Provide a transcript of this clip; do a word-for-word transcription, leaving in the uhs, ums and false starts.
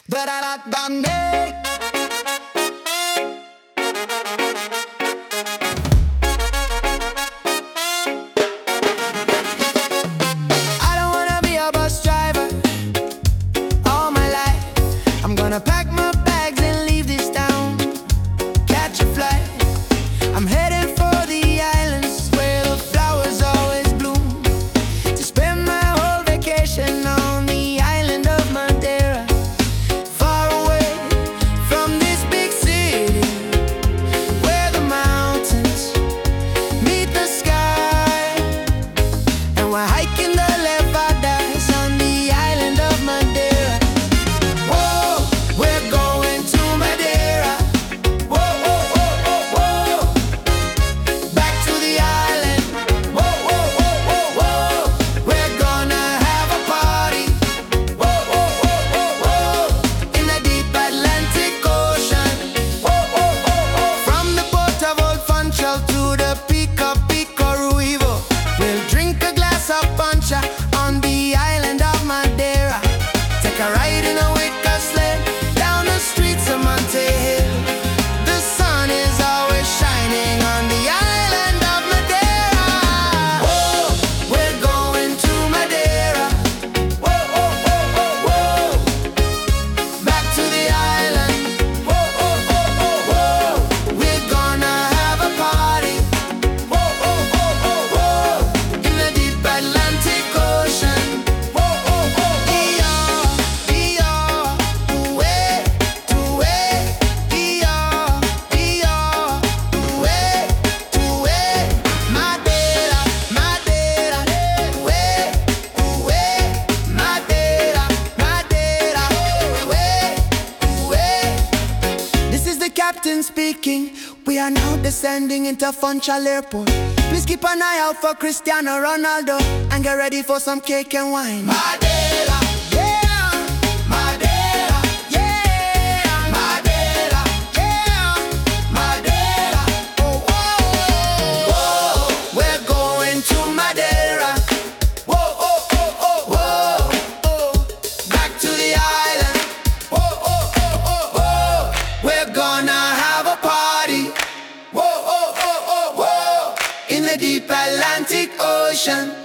Da-da-da-da-day. I don't wanna be a bus driver all my life. I'm gonna pack my bags and leave this town, catch a flight. I'm headed for the islands where the flowers always bloom, to spend my whole vacation on the island of Madeira, far away from this big city, where the mountains meet the sky. And we're hiking the Levadas on the island of Madeira. Whoa, we're going to Madeira. Whoa, whoa, whoa, whoa, whoa. Back to the island. Whoa, whoa, whoa, whoa, whoa. We're gonna have a party. Whoa, whoa, whoa, whoa, whoa. In the deep Atlantic Ocean. Whoa, whoa, whoa, whoa. From the port of Old Funchal to the peak of Pico Ruivo, we'll drink a glass of puncha on the island of Madeira. Take a ride in a wicker sled down the streets of Monte Hill. The sun is always shining on the island of Madeira. Whoa, we're going to Madeira. Whoa, whoa, whoa, whoa, whoa. Back to the island. Whoa, whoa, whoa, whoa, whoa. We're gonna have a party. Whoa, whoa, whoa, whoa, whoa. In the deep Atlantic Ocean. Whoa, whoa, whoa, ee-yaw, ee-yaw, ooh-wee, ooh-wee, ee-yaw, ee-yaw, ooh-wee, ooh-wee. Madeira, Madeira, ooh-wee, ooh-wee. Madeira, Madeira, ooh-wee, ooh-wee. This is the captain speaking. We are now descending into Funchal Airport. Please keep an eye out for Cristiano Ronaldo and get ready for some cake and wine. Madeira, yeah. Madeira, yeah. Madeira, yeah. Madeira, oh, whoa, whoa. We're going to Madeira. Whoa, oh, oh, oh, whoa, oh. Back to the island. Whoa, oh, oh, oh, whoa. We're gonna have a party. Whoa, oh, oh, oh, whoa. In the deep Atlantic Ocean.